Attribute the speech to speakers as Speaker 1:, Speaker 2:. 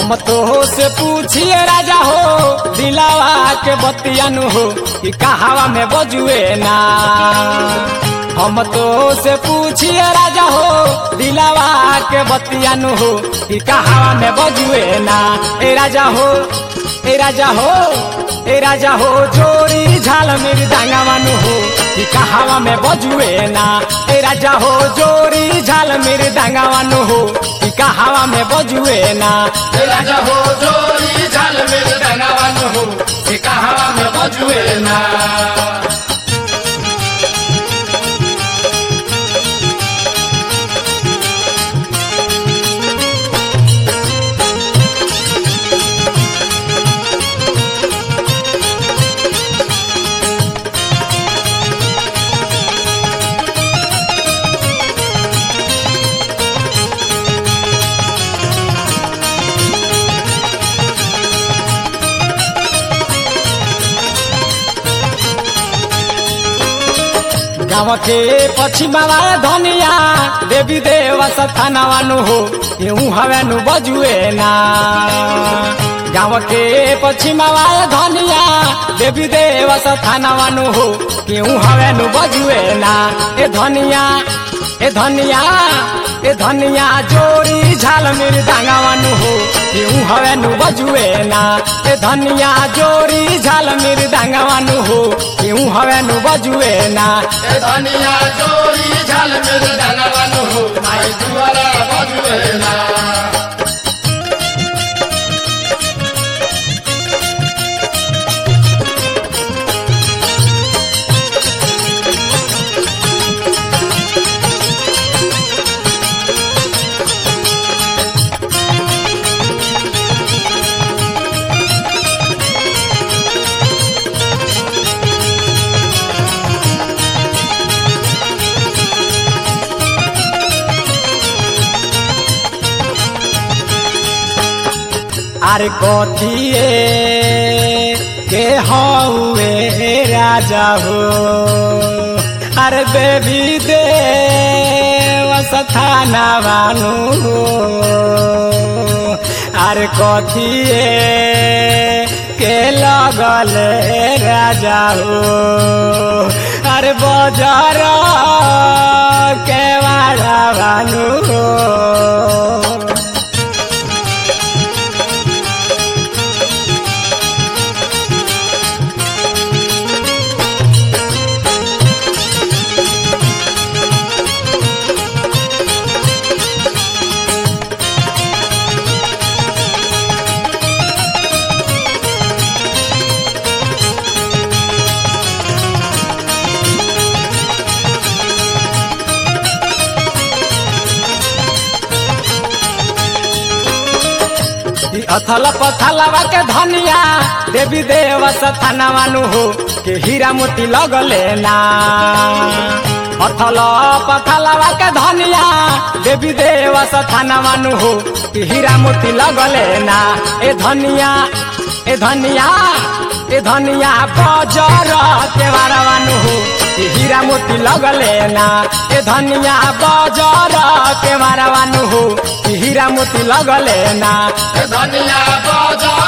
Speaker 1: हम तो से पूछिए राजा हो दिलावा के बतियानु हो कि कहावा में बजुए ना। हम तो से पूछिए राजा हो दिलावा के बतियानु हो कि कहावा में बजुए ना। ए राजा हो ए राजा हो ए राजा हो जोरी झाल मेरी दांगावानु हो कि कहावा में बजुए ना। ए राजा हो जोरी झाल मेरी दांगावानु हो कि कहावा में बजुए ना।
Speaker 2: ए राजा हो जोरी झाल मेरे दांगावानु हो कि कहावा में बजुए ना।
Speaker 1: गाँव के पश्चिमवा धनिया देवी देव स्थानवानु हो यूं हवेनु बजुए ना। गाँव के पश्चिमवा धनिया देवी देव स्थानवानु हो यूं हवेनु बजुए ना। ए धनिया ए धनिया ए धनिया जोरी झाल मेरी दांगावानु हो यूं हवेनु बजुए ना। ए धनिया जोरी झाल मेरी दांगावानु हो यूं हवेनु बजुए ना।
Speaker 2: ए धनिया जोरी झाल मेरे दांगावानु हो माई दुआरा बजुए ना।
Speaker 1: अरे कथिए के हौवे राजा हो अरे देवी देव स्थानवानु हो। अरे कथिए के लगल राजा हो अरे बजार के वारावानु हो। अथल पथलवा के धनिया देवी देव स्थानवानु हो के हीरा मोती लगले ना। अथल पथलवा के धनिया देवी देव स्थानवानु हो के हीरा मोती लगले ना। ए धनिया ए धनिया ए धनिया बजार के वारावानु हो के हीरा मोती लगले ना। ए धनिया बजार के वारावानु हो के हीरा मोती लगले ना।
Speaker 2: ए धनिया बजार